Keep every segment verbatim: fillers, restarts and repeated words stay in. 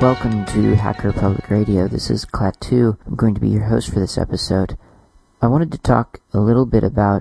Welcome to Hacker Public Radio. This is Klaatu. I'm going to be your host for this episode. I wanted to talk a little bit about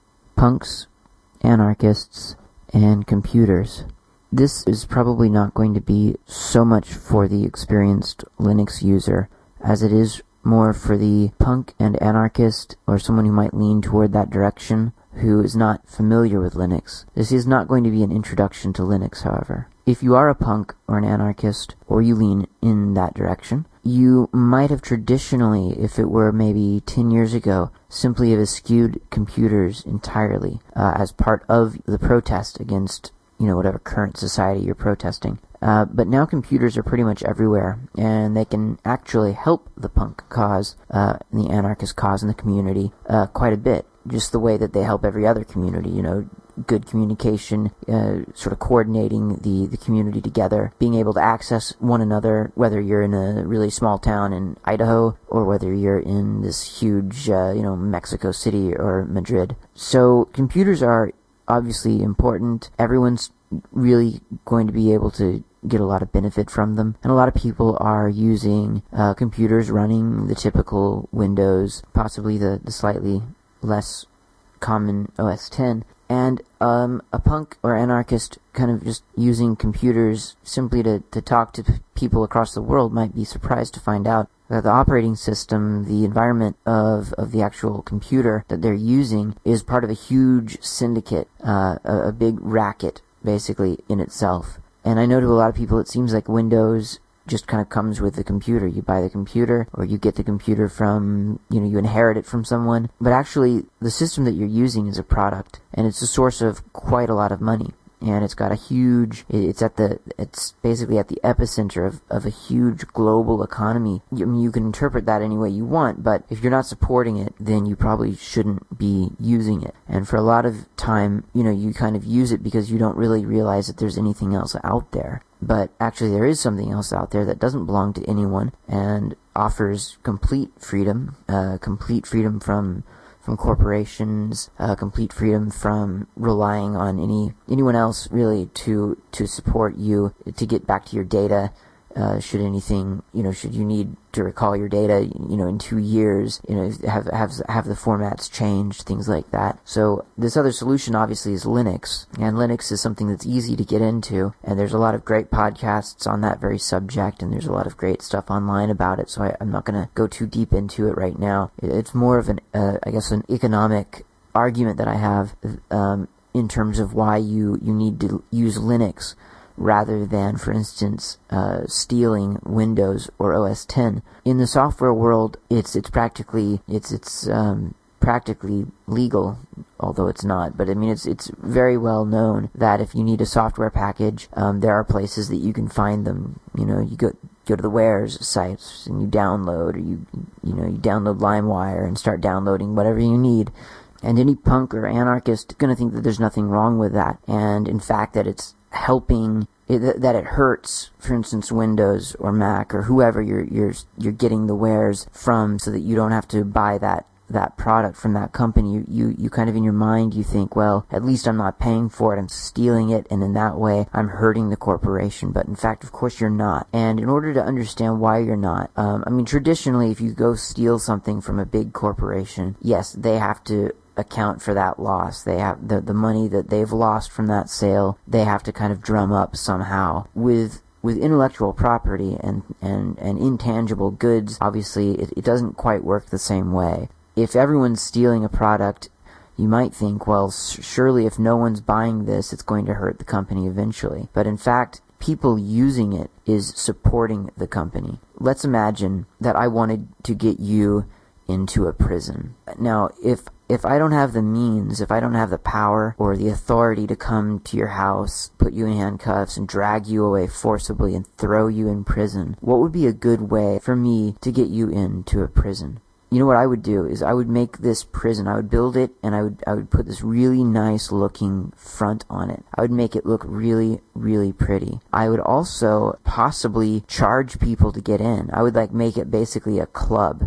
punks, anarchists, and computers. This is probably not going to be so much for the experienced Linux user as it is more for the punk and anarchist, or someone who might lean toward that direction, who is not familiar with Linux. This is not going to be an introduction to Linux, however. If you are a punk or an anarchist, or you lean in that direction, you might have traditionally, if it were maybe ten years ago, simply have eschewed computers entirely uh, as part of the protest against, you know, whatever current society you're protesting. Uh, but now computers are pretty much everywhere, and they can actually help the punk cause, uh, the anarchist cause in the community, uh, quite a bit. Just the way that they help every other community, you know, good communication, uh, sort of coordinating the, the community together, being able to access one another, whether you're in a really small town in Idaho, or whether you're in this huge, uh, you know, Mexico City or Madrid. So computers are obviously important. Everyone's really going to be able to get a lot of benefit from them, and a lot of people are using uh, computers running the typical Windows, possibly the, the slightly less common O S ten, and um, a punk or anarchist kind of just using computers simply to, to talk to p- people across the world might be surprised to find out that the operating system, the environment of, of the actual computer that they're using is part of a huge syndicate, uh, a, a big racket, basically, in itself. And I know to a lot of people it seems like Windows just kind of comes with the computer. You buy the computer, or you get the computer from, you know, you inherit it from someone. But actually, the system that you're using is a product, and it's a source of quite a lot of money. And it's got a huge, it's at the, it's basically at the epicenter of, of a huge global economy. I mean, you can interpret that any way you want, but if you're not supporting it, then you probably shouldn't be using it. And for a lot of time, you know, you kind of use it because you don't really realize that there's anything else out there. But actually there is something else out there that doesn't belong to anyone and offers complete freedom, uh, complete freedom from from corporations, uh, complete freedom from relying on any anyone else really to to support you, to get back to your data. Uh, should anything, you know, should you need to recall your data, you know, in two years, you know, have have have the formats changed, things like that. So this other solution obviously is Linux, and Linux is something that's easy to get into, and there's a lot of great podcasts on that very subject, and there's a lot of great stuff online about it. So I, I'm not going to go too deep into it right now. It's more of an, uh, I guess, an economic argument that I have um, in terms of why you you need to use Linux, rather than, for instance, uh, stealing Windows or O S ten. In the software world, it's it's practically it's it's um, practically legal, although it's not. But I mean, it's it's very well known that if you need a software package, um, there are places that you can find them. You know, you go go to the Wares sites and you download, or you you know you download LimeWire and start downloading whatever you need. And any punk or anarchist is going to think that there's nothing wrong with that, and in fact that it's helping, it, that it hurts, for instance, Windows or Mac or whoever you're you're you're getting the wares from, so that you don't have to buy that that product from that company. You, you you kind of in your mind you think, well, at least I'm not paying for it, I'm stealing it, and in that way I'm hurting the corporation. But in fact, of course, you're not. And in order to understand why you're not, um, I mean, traditionally, if you go steal something from a big corporation, yes, they have to account for that loss. They have the the money that they've lost from that sale, they have to kind of drum up somehow. With with intellectual property and and and intangible goods, obviously it, it doesn't quite work the same way. If everyone's stealing a product, you might think, well, surely if no one's buying this, it's going to hurt the company eventually. But in fact, people using it is supporting the company. Let's imagine that I wanted to get you into a prison. Now, if if I don't have the means, if I don't have the power or the authority to come to your house, put you in handcuffs, and drag you away forcibly and throw you in prison, what would be a good way for me to get you into a prison? You know what I would do is I would make this prison, I would build it, and I would I would put this really nice looking front on it. I would make it look really, really pretty. I would also possibly charge people to get in. I would like make it basically a club.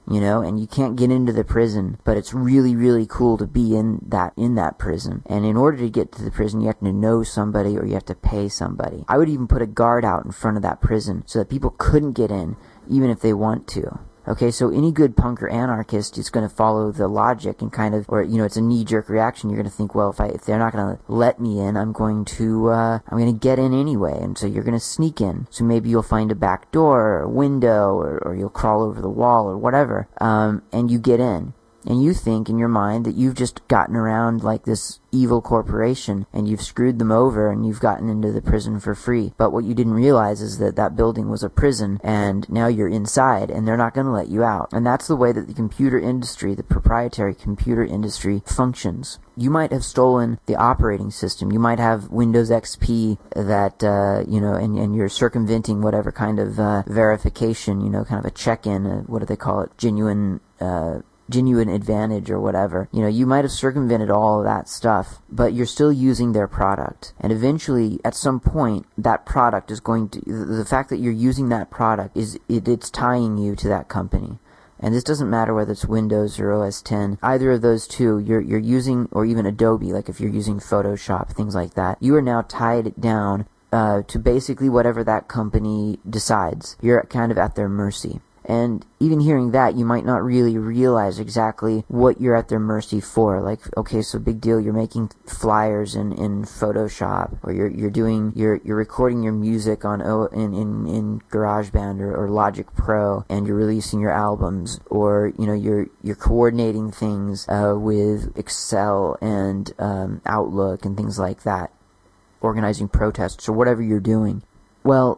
you know, and you can't get into the prison, but it's really, really cool to be in that, in that prison. And in order to get to the prison, you have to know somebody or you have to pay somebody. I would even put a guard out in front of that prison so that people couldn't get in, even if they want to. Okay, so any good punk or anarchist is going to follow the logic and kind of, or, you know, it's a knee-jerk reaction. You're going to think, well, if I, if they're not going to let me in, I'm going to, uh, I'm going to get in anyway. And so you're going to sneak in. So maybe you'll find a back door or a window, or, or you'll crawl over the wall or whatever, um, and you get in. And you think in your mind that you've just gotten around like this evil corporation and you've screwed them over and you've gotten into the prison for free. But what you didn't realize is that that building was a prison and now you're inside and they're not going to let you out. And that's the way that the computer industry, the proprietary computer industry, functions. You might have stolen the operating system. You might have Windows X P that, uh, you know, and, and you're circumventing whatever kind of uh, verification, you know, kind of a check-in, uh, what do they call it, genuine, uh, genuine advantage or whatever. You know, you might have circumvented all of that stuff, but you're still using their product. And eventually, at some point, that product is going to, the fact that you're using that product is, it, it's tying you to that company. And this doesn't matter whether it's Windows or O S ten. Either of those two, you're, you're using, or even Adobe, like if you're using Photoshop, things like that, you are now tied down uh, to basically whatever that company decides. You're kind of at their mercy. And even hearing that, you might not really realize exactly what you're at their mercy for. Like, okay, so big deal, you're making flyers in, in Photoshop, or you're you're doing you're you're recording your music on o, in in in GarageBand or, or Logic Pro, and you're releasing your albums, or you know you're you're coordinating things uh, with Excel and um, Outlook and things like that, organizing protests or whatever you're doing. Well,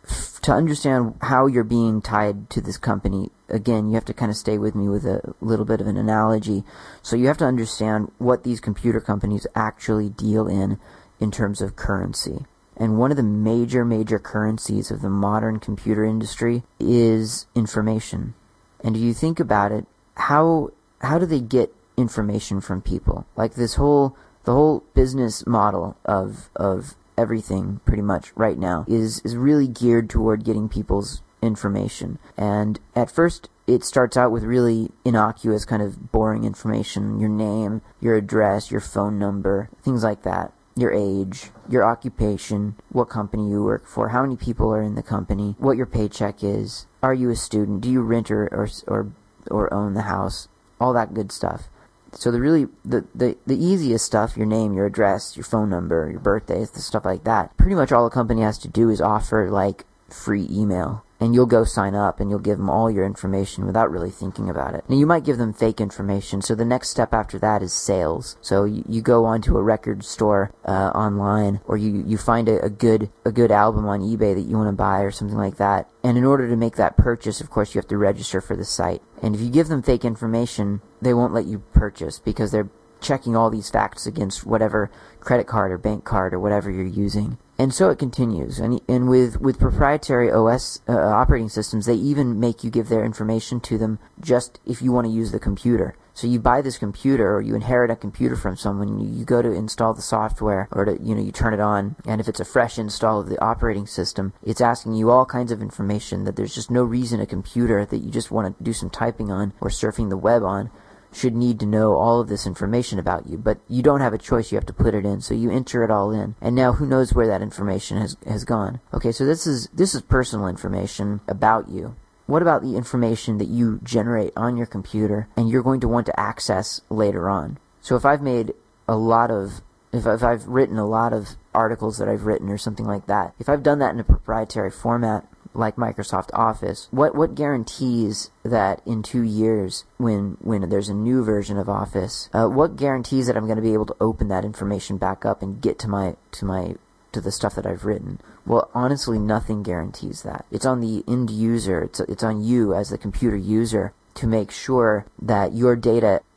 to understand how you're being tied to this company, again, you have to kind of stay with me with a little bit of an analogy. So you have to understand what these computer companies actually deal in in terms of currency. And one of the major, major currencies of the modern computer industry is information. And if you think about it, how how do they get information from people? Like this whole the whole business model of of everything pretty much right now is is really geared toward getting people's information. And at first it starts out with really innocuous, kind of boring information: your name, your address, your phone number, things like that, your age, your occupation, what company you work for, how many people are in the company, what your paycheck is, are you a student, do you rent or or or, or own the house, all that good stuff. So the really, the, the, the easiest stuff, your name, your address, your phone number, your birthday, the stuff like that, pretty much all a company has to do is offer, like, free email. And you'll go sign up and you'll give them all your information without really thinking about it. Now, you might give them fake information, so the next step after that is sales. So you, you go onto a record store uh, online, or you, you find a, a good a good album on eBay that you want to buy or something like that. And in order to make that purchase, of course, you have to register for the site. And if you give them fake information, they won't let you purchase because they're checking all these facts against whatever credit card or bank card or whatever you're using. And so it continues. And and with, with proprietary O S uh, operating systems, they even make you give their information to them just if you want to use the computer. So you buy this computer, or you inherit a computer from someone, you, you go to install the software, or to, you know, you turn it on, and if it's a fresh install of the operating system, it's asking you all kinds of information that there's just no reason a computer that you just want to do some typing on or surfing the web on should need to know all of this information about you. But you don't have a choice, you have to put it in, so you enter it all in. And now who knows where that information has has gone. Okay, so this is this is personal information about you. What about the information that you generate on your computer and you're going to want to access later on? So if I've made a lot of if if I've written a lot of articles that I've written or something like that, if I've done that in a proprietary format like Microsoft Office, what what guarantees that in two years, when when there's a new version of Office, uh, what guarantees that I'm going to be able to open that information back up and get to my to my to the stuff that I've written? Well, honestly, nothing guarantees that. It's on the end user. It's it's on you as the computer user to make sure that your data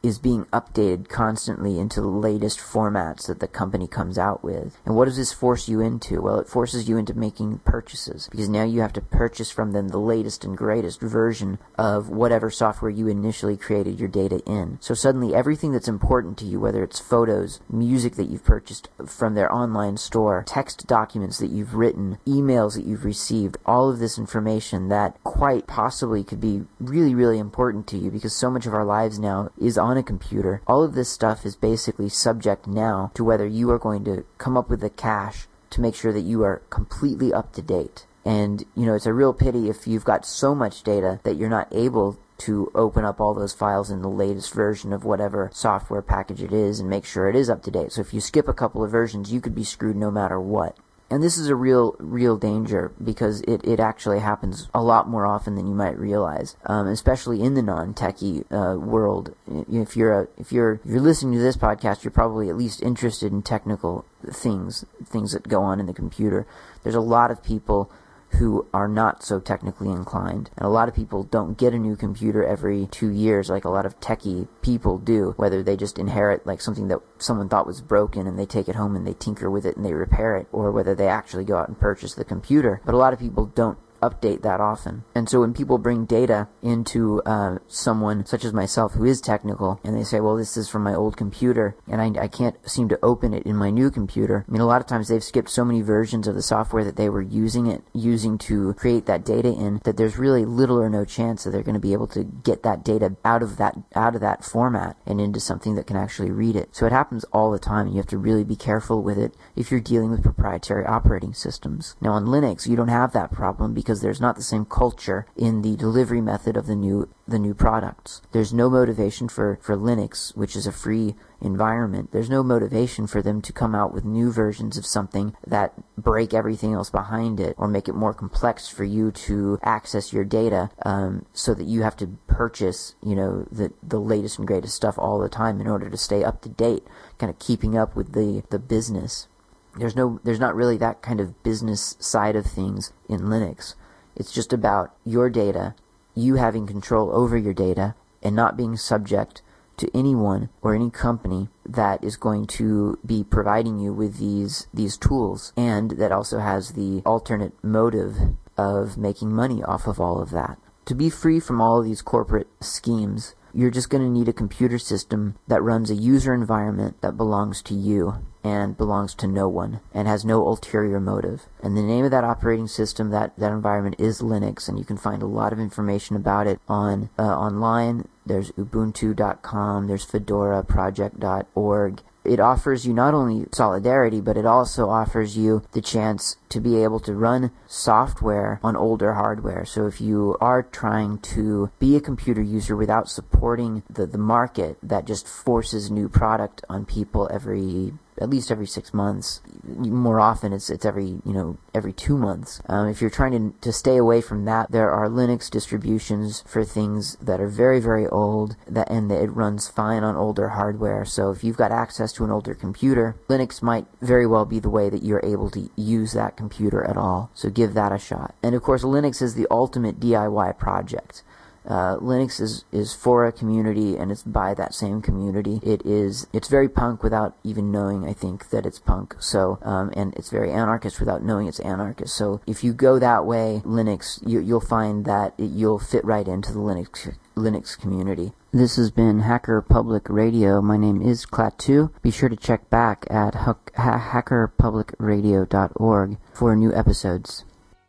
is being updated constantly into the latest formats that the company comes out with. And what does this force you into? Well, it forces you into making purchases, because now you have to purchase from them the latest and greatest version of whatever software you initially created your data in. So suddenly everything that's important to you, whether it's photos, music that you've purchased from their online store, text documents that you've written, emails that you've received, all of this information that quite possibly could be really, really important to you, because so much of our lives now is on a computer. All of this stuff is basically subject now to whether you are going to come up with the cash to make sure that you are completely up to date. And, you know, it's a real pity if you've got so much data that you're not able to open up all those files in the latest version of whatever software package it is and make sure it is up to date. So if you skip a couple of versions, you could be screwed no matter what. And this is a real, real danger, because it, it actually happens a lot more often than you might realize, um, especially in the non-techie uh, world. If you're a, if you're if you're listening to this podcast, you're probably at least interested in technical things, things that go on in the computer. There's a lot of people who are not so technically inclined. And a lot of people don't get a new computer every two years like a lot of techie people do, whether they just inherit like something that someone thought was broken and they take it home and they tinker with it and they repair it, or whether they actually go out and purchase the computer. But a lot of people don't update that often. And so when people bring data into uh, someone such as myself who is technical, and they say, well, this is from my old computer and I, I can't seem to open it in my new computer, I mean, a lot of times they've skipped so many versions of the software that they were using it using to create that data in, that there's really little or no chance that they're going to be able to get that data out of that out of that format and into something that can actually read it. So it happens all the time, and you have to really be careful with it if you're dealing with proprietary operating systems. Now on Linux, you don't have that problem, because there's not the same culture in the delivery method of the new the new products. There's no motivation for, for Linux, which is a free environment. There's no motivation for them to come out with new versions of something that break everything else behind it, or make it more complex for you to access your data, um, so that you have to purchase, you know, the the latest and greatest stuff all the time in order to stay up to date, kind of keeping up with the, the business. There's no, there's not really that kind of business side of things in Linux. It's just about your data, you having control over your data, and not being subject to anyone or any company that is going to be providing you with these these tools, and that also has the alternate motive of making money off of all of that. To be free from all of these corporate schemes, you're just going to need a computer system that runs a user environment that belongs to you and belongs to no one and has no ulterior motive. And the name of that operating system, that, that environment, is Linux, and you can find a lot of information about it on uh, online. There's ubuntu dot com, there's fedora project dot org. It offers you not only solidarity, but it also offers you the chance to be able to run software on older hardware. So if you are trying to be a computer user without supporting the, the market that just forces new product on people every at least every six months. More often, it's it's every you know every two months. Um, if you're trying to to stay away from that, there are Linux distributions for things that are very very old, that and that it runs fine on older hardware. So if you've got access to an older computer, Linux might very well be the way that you're able to use that computer at all. So give that a shot. And of course, Linux is the ultimate D I Y project. Uh, Linux is, is for a community, and it's by that same community. It is, it's very punk without even knowing, I think, that it's punk. So, um, and it's very anarchist without knowing it's anarchist. So if you go that way, Linux, you, you'll find that it, you'll fit right into the Linux, Linux community. This has been Hacker Public Radio. My name is Klaatu. Be sure to check back at ha- hacker public radio dot org for new episodes.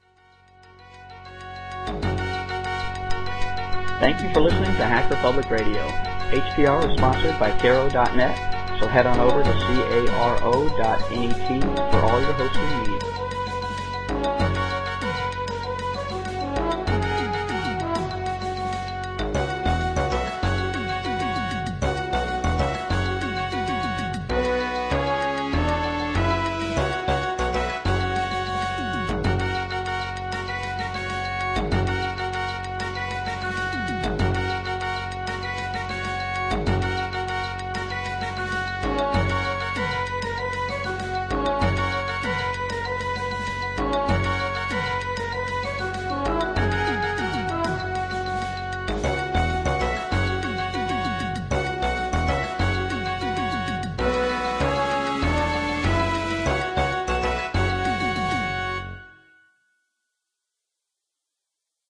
Thank you for listening to Hacker Public Radio. H P R is sponsored by Caro dot net, so head on over to caro dot net for all your hosting needs.